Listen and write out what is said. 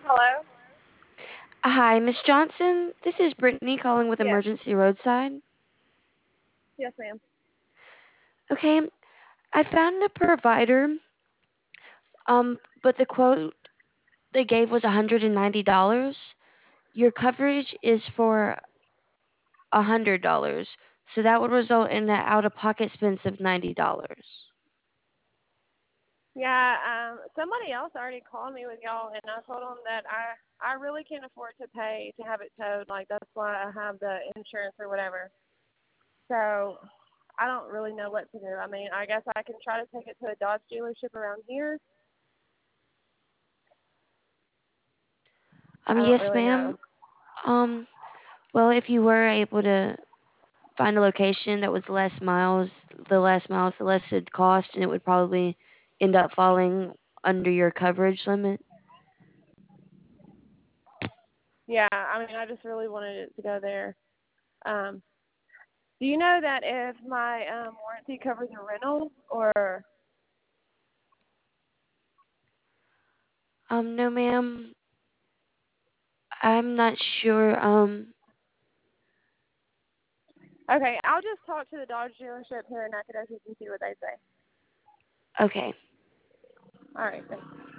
Hello? Hi, Miss Johnson. This is Brittany calling with Yes. Emergency Roadside. Yes, ma'am. Okay, I found a provider, but the quote they gave was $190. Your coverage is for $100, so that would result in an out-of-pocket expense of $90. Yeah, somebody else already called me with y'all, and I told them that I really can't afford to pay to have it towed. Like, that's why I have the insurance or whatever. So I don't really know what to do. I mean, I guess I can try to take it to a Dodge dealership around here. I don't Yes, really ma'am. know. Um, well, if you were able to find a location that was less miles, the less it cost, and it would probably end up falling under your coverage limit. Yeah, I mean, I just really wanted it to go there. Um, do you know that if my warranty covers a rental or No, ma'am. I'm not sure. okay, I'll just talk to the Dodge dealership here in Nacogdoches and see what they say. Okay. All right, thanks.